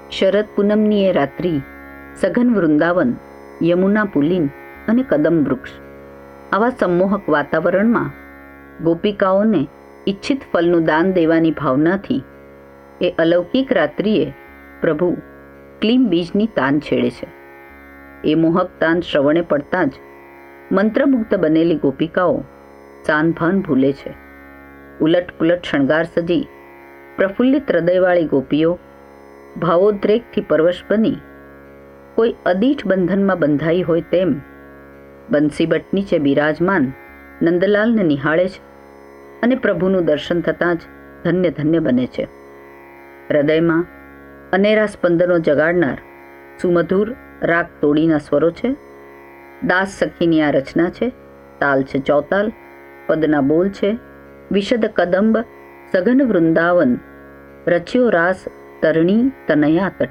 શરદ પૂનમની એ રાત્રિ, સઘન વૃંદાવન, યમુના પુલિન અને કદમ વૃક્ષ, આવા સંમોહક વાતાવરણમાં ગોપિકાઓને ઈચ્છિત ફલનું દાન દેવાની ભાવનાથી એ અલૌકિક રાત્રિએ પ્રભુ ક્લીમ બીજની તાન છેડે છે. એ મોહક તાન શ્રવણે પડતાં જ મંત્રમુગ્ધ બનેલી ગોપિકાઓ સાનભાન ભૂલે છે. ઉલટ પુલટ શણગાર સજી પ્રફુલ્લિત હૃદયવાળી ગોપીઓ ભાવોદ્રેકથી પરવશ બની કોઈ અદીઠ બંધનમાં બંધાઈ હોય તેમ બંસીબટ નીચે બિરાજમાન નંદલાલને નિહાળે છે અને પ્રભુનું દર્શન થતાં જ ધન્ય ધન્ય બને છે. હૃદયમાં અનેરા સ્પંદનો જગાડનાર સુમધુર રાગ તોડીના સ્વરો છે. દાસ સખીની આ રચના છે. તાલ છે ચૌતાલ, પદના બોલ છે વિશદ કદંબ સઘન વૃંદાવન, રચ્યો રાસ તરણી તનયા તટ.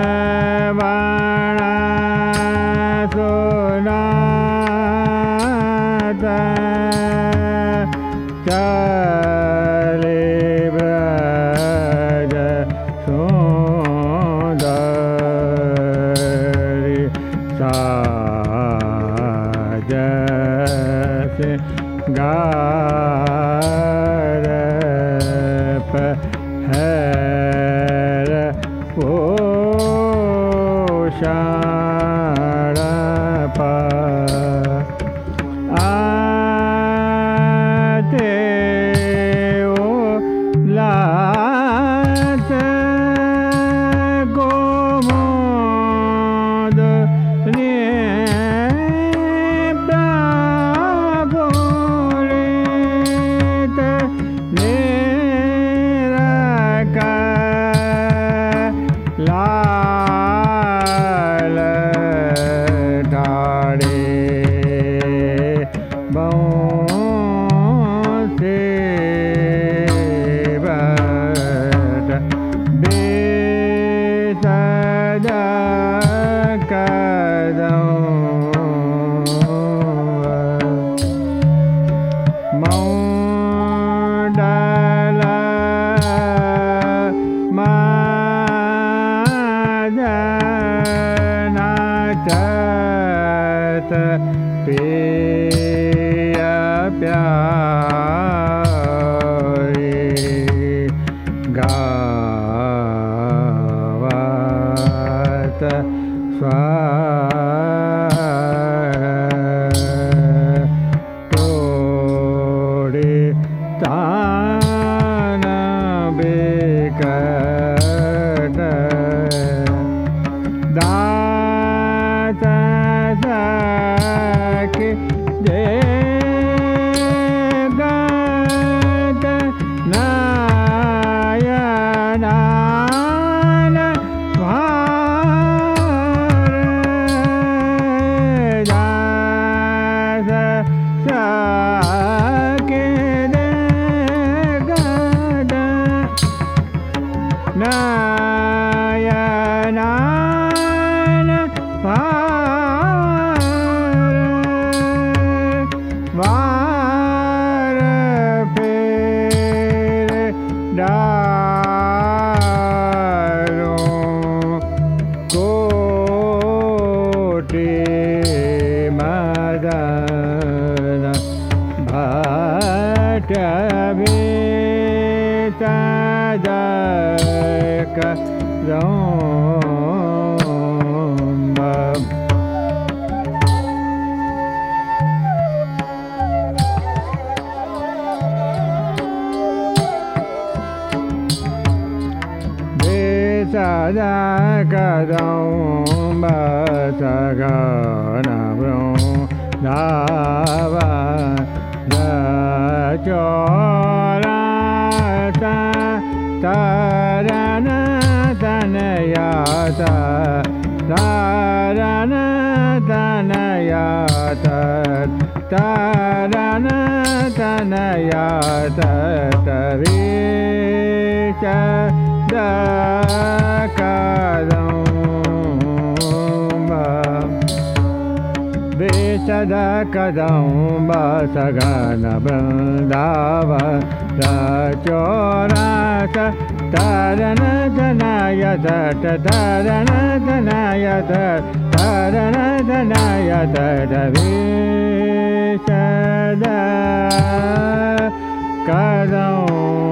Savana चले ब्रज सुंदरी साज सिंगार पहर भूषण पर आते ओ लात गोमोद ने प्राभुरित निरका लाल ढाड़े बौंसे बट बेसद कदम मौडल नाचत पेय प्यारी गावत तोड़े तान बेकट दात सके दे गत नायनान भार दात सके दे गत नायनान वार फेर डारो कोटि मदन भट बेतदक जोंब बेसदा कदम सगन वृंदावा चोरात तरन तनयात तरन तनयात तरन तनयात तरीच दकदम बेसद कदम सगन वृंदावन चोरात तरन तनयत तरन तनयत तरन तनयत बेसद कदम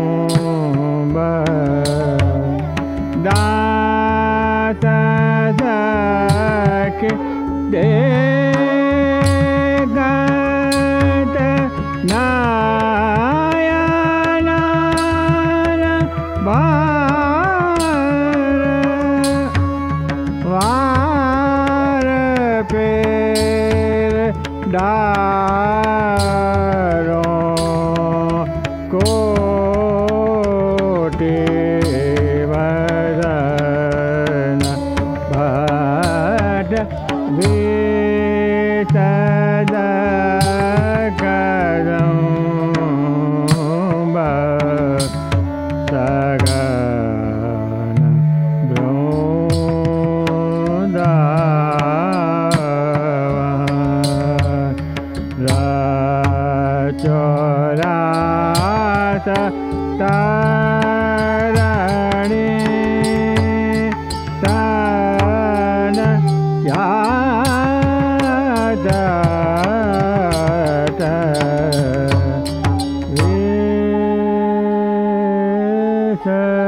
दात सके दे गत नायनान भार वार पेर डारो कोटि वदन भट बेसद कदम सगन वृंदावन तारणी तान याद वे